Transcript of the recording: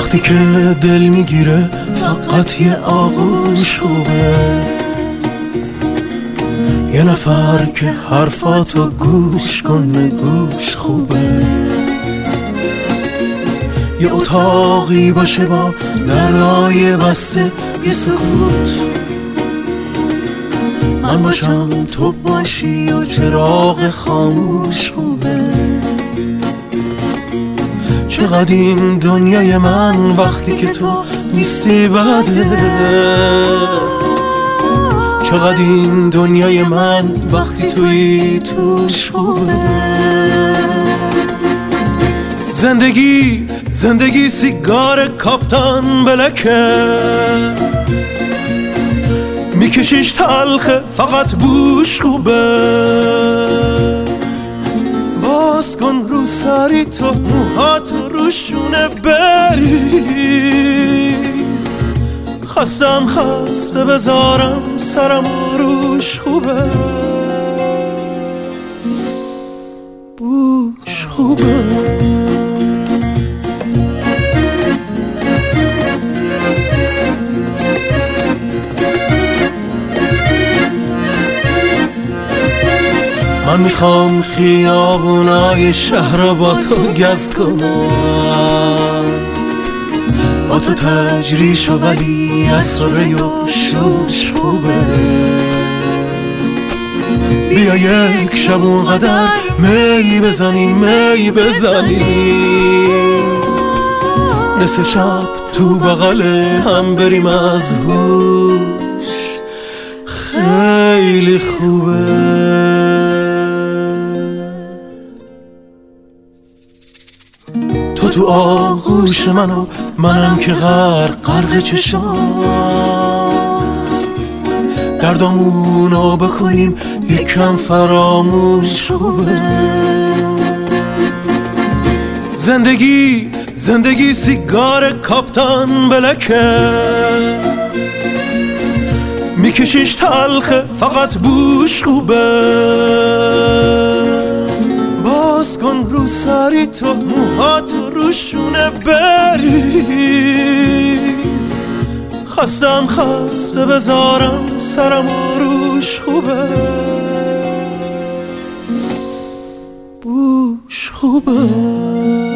وقتی که دل میگیره فقط یه آغوش خوبه، یه نفر که حرفاتو گوش کنه گوش خوبه، یه اتاقی باشه با درای بسته یه سکوت، من باشم تو باشی و چراغ خاموش خوبه. چقدر این دنیای من وقتی که تو نیستی بده، چقدر این دنیای من وقتی توی توش خوبه. زندگی سیگار کاپتان بلکه، میکشیش تلخه فقط بوش خوبه. باز کن رو سری تو موهاتو روشونه بریز، خسته بذارم سرم روش خوبه. بوش خوبه. من میخوام خیابونای شهر رو با تو گز کنم، با تو تجریش و ولی اسراره و شوش خوبه. بیا یک شب اونقدر می بزنیم نصف شب تو بغل هم بریم از هوش، خیلی خوبه. تو آغوش منو منم که غرق چشات، دردامونو بکنیم یکم فراموش خوبه. زندگی سیگار کاپتان بلکه، میکشیش تلخه فقط بوش خوبه. باز کن رو سری تو موهاتو روشونه بریز، خسته بذارم سرم روش خوبه. بوش خوبه.